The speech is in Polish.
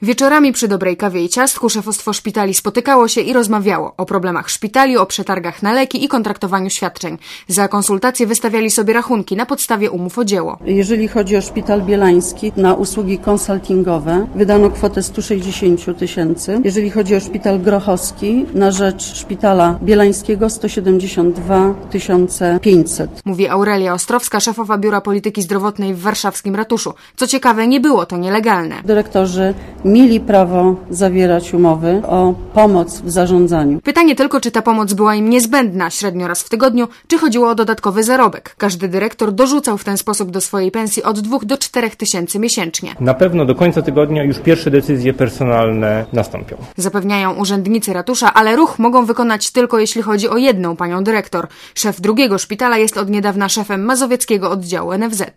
Wieczorami przy dobrej kawie i ciastku szefostwo szpitali spotykało się i rozmawiało o problemach szpitali, o przetargach na leki i kontraktowaniu świadczeń. Za konsultacje wystawiali sobie rachunki na podstawie umów o dzieło. Jeżeli chodzi o Szpital Bielański, na usługi konsultingowe wydano kwotę 160 000. Jeżeli chodzi o Szpital Grochowski, na rzecz Szpitala Bielańskiego 172 500. Mówi Aurelia Ostrowska, szefowa Biura Polityki Zdrowotnej w warszawskim ratuszu. Co ciekawe, nie było to nielegalne. Dyrektorzy mieli prawo zawierać umowy o pomoc w zarządzaniu. Pytanie tylko, czy ta pomoc była im niezbędna średnio raz w tygodniu, czy chodziło o dodatkowy zarobek. Każdy dyrektor dorzucał w ten sposób do swojej pensji od 2 do 4 tysięcy miesięcznie. Na pewno do końca tygodnia już pierwsze decyzje personalne nastąpią. Zapewniają urzędnicy ratusza, ale ruch mogą wykonać tylko jeśli chodzi o jedną panią dyrektor. Szef drugiego szpitala jest od niedawna szefem mazowieckiego oddziału NFZ.